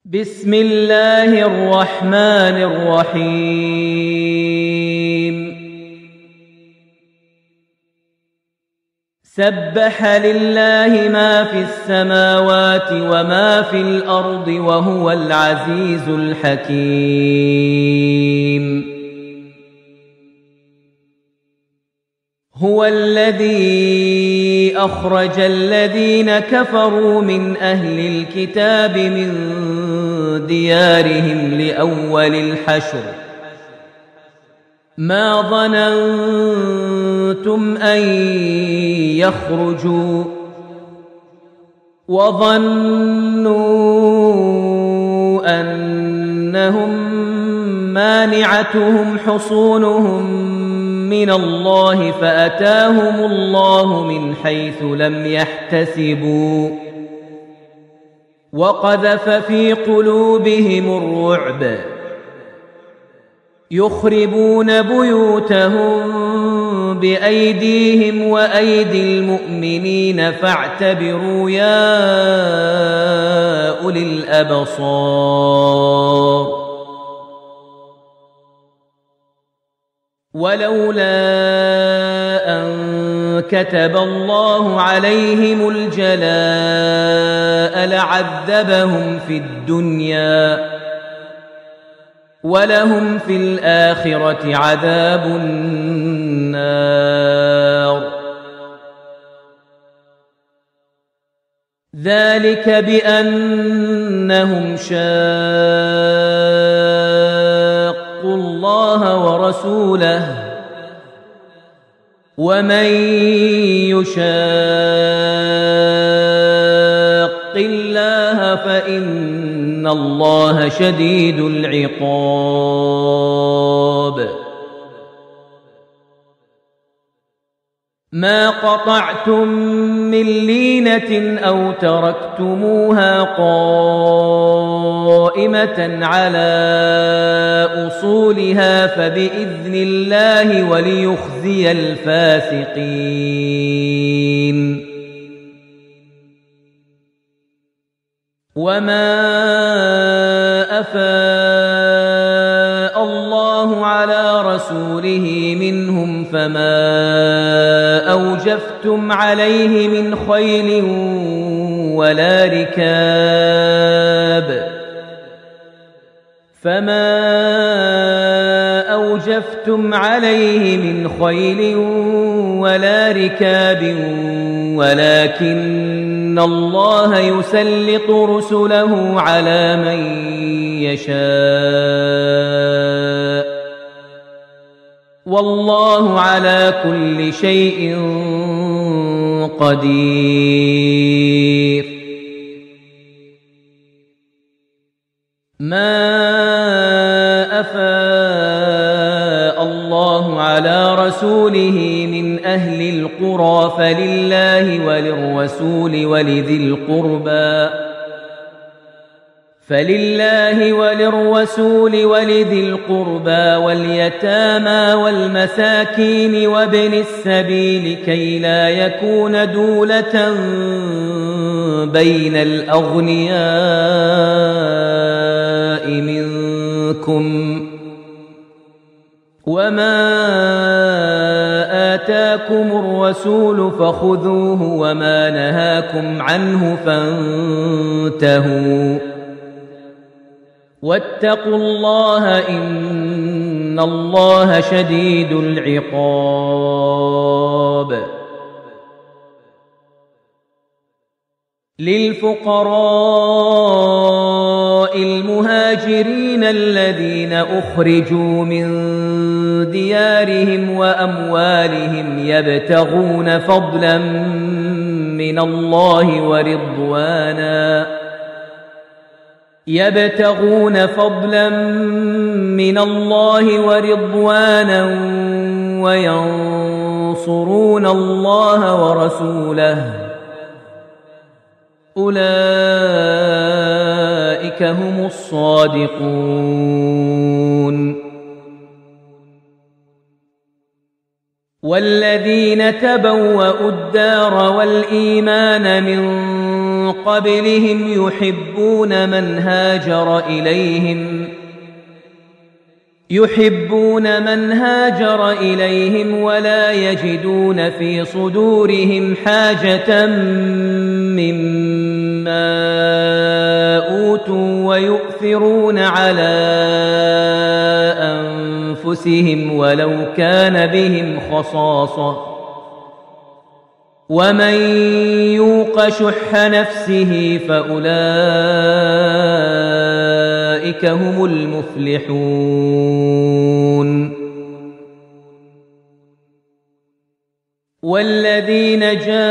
بسم الله الرحمن الرحيم سبح لله ما في السماوات وما في الأرض وهو العزيز الحكيم هو الذي أخرج الذين كفروا من أهل الكتاب من ديارهم لأول الحشر ما ظننتم أن يخرجوا وظنوا أنهم مانعتهم حصونهم من الله فأتاهم الله من حيث لم يحتسبوا وقذف في قلوبهم الرعب يخربون بيوتهم بأيديهم وأيدي المؤمنين فاعتبروا يا أولي الأبصار ولولا أن كتب الله عليهم الجلاء لعذبهم في الدنيا ولهم في الآخرة عذاب النار ذلك بأنهم شاقوا الله ورسوله ومن يشاق الله فإن الله شديد العقاب ما قطعتم من لينة أو تركتموها قائمة على أصولها فبإذن الله وليخزي الفاسقين وما أفاء الله على رسوله منهم فما أوجفتم عليه من خيل ولا ركاب ولكن الله يسلط رسله على من يشاء والله على كل شيء قدير ما أفاء الله على رسوله من أهل القرى فلله وللرسول ولذي القربى واليتامى والمساكين وابن السبيل كي لا يكون دولة بين الأغنياء منكم وما آتاكم الرسول فخذوه وما نهاكم عنه فانتهوا واتقوا الله إن الله شديد العقاب للفقراء المهاجرين الذين أخرجوا من ديارهم وأموالهم يبتغون فضلا من الله ورضوانا وينصرون الله ورسوله أولئك هم الصادقون والذين تبوأوا الدار والإيمان من قبلهم يحبون من هاجر إليهم ولا يجدون في صدورهم حاجة مما أوتوا ويؤثرون على أنفسهم ولو كان بهم خصاصة ومن يوق شح نفسه فأولئك هم المفلحون والذين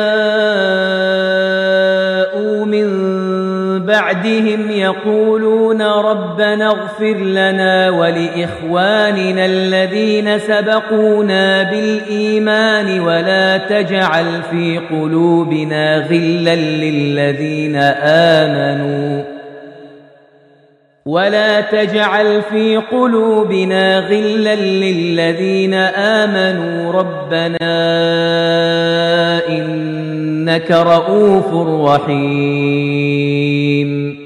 جاءوا من بعدهم يقولون ربنا اغفر لنا ولإخواننا الذين سبقونا بالإيمان ولا تجعل في قلوبنا غلا للذين آمنوا ربنا إنك رؤوف رحيم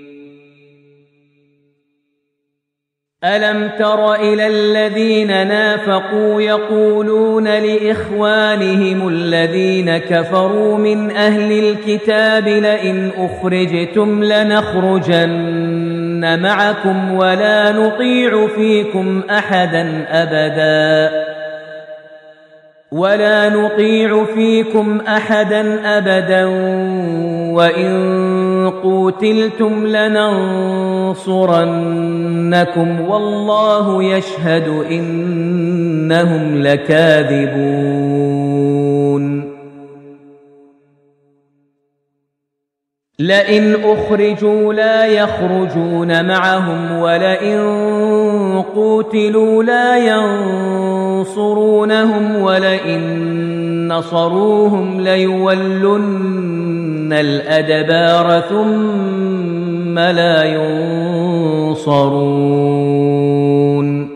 ألم تر إلى الذين نافقوا يقولون لإخوانهم الذين كفروا من أهل الكتاب لئن أخرجتم لنخرجن معكم ولا نطيع فيكم أحدا أبدا وإن قوتلتم لننصرنكم والله يشهد إنهم لكاذبون لئن أخرجوا لا يخرجون معهم ولئن قوتلوا لا ينصرونهم ولئن نصروهم ليولن الأدبار ثم لا ينصرون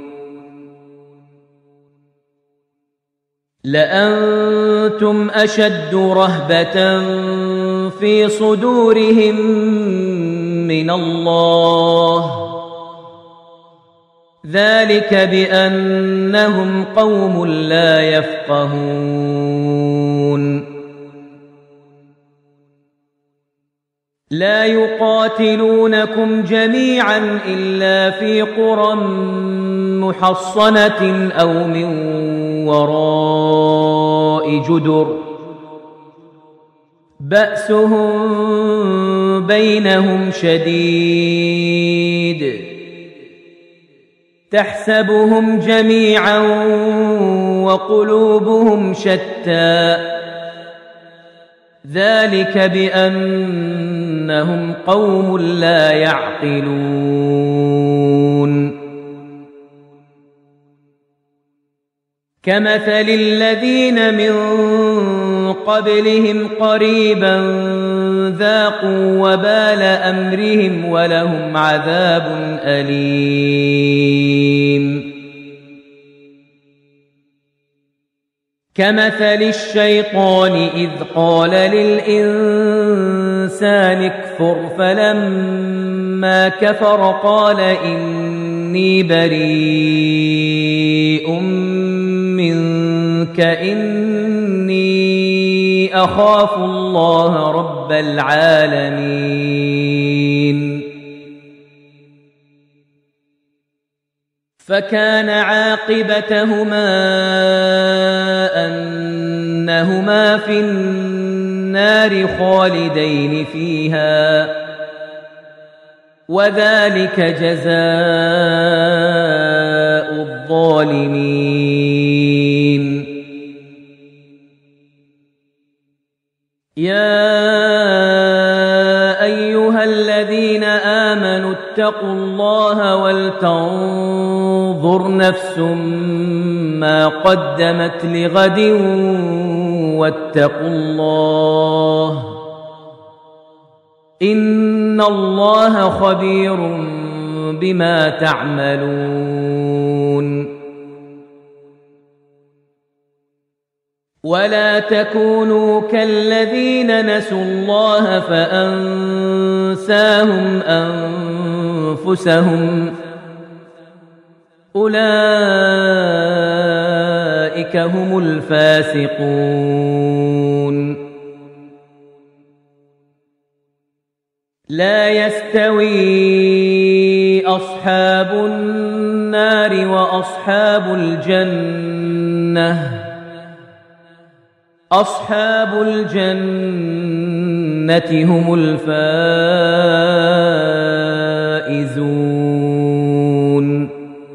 لأنتم أشد رهبة في صدورهم من الله ذلك بأنهم قوم لا يفقهون لا يقاتلونكم جميعا إلا في قرى محصنة أو من وراء جدر بأسهم بينهم شديد تحسبهم جميعا وقلوبهم شتى ذلك بأنهم قوم لا يعقلون كمثل الذين من قبلهم قريبا ذاقوا وبال أمرهم ولهم عذاب أليم كمثل الشيطان إذ قال للإنسان اكفر فلما كفر قال إني بريء منك إني أخاف الله رب العالمين فكان عاقبتهما أنهما في النار خالدين فيها وذلك جزاء الظالمين يا أيها الذين آمنوا اتقوا الله ولتنظر نفس ما قدمت لغد واتقوا الله إن الله خبير بما تعملون ولا تكونوا كالذين نسوا الله فأنساهم أنفسهم أولئك هم الفاسقون لا يستوي أصحاب النار وأصحاب الجنة أصحاب الجنة هم الفائزون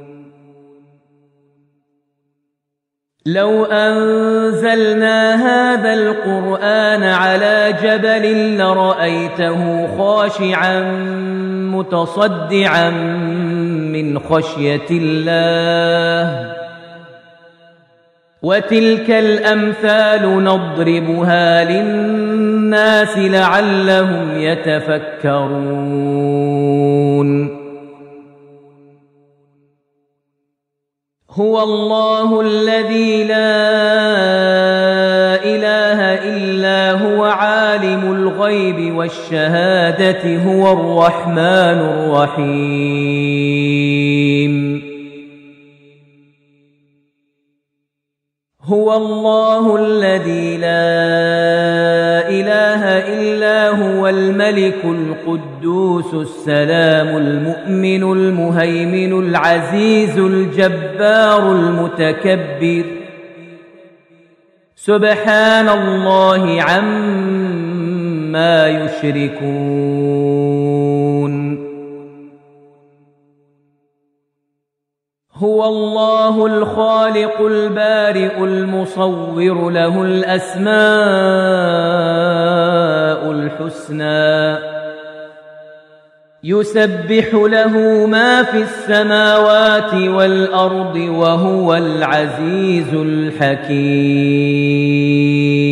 لو أنزلنا هذا القرآن على جبل لرأيته خاشعا متصدعا من خشية الله وتلك الأمثال نضربها للناس لعلهم يتفكرون هو الله الذي لا إله إلا هو عالم الغيب والشهادة هو الرحمن الرحيم هو الله الذي لا إله إلا هو الملك القدوس السلام المؤمن المهيمن العزيز الجبار المتكبر سبحان الله عما يشركون هو الله الخالق البارئ المصور له الأسماء الحسنى يسبح له ما في السماوات والأرض وهو العزيز الحكيم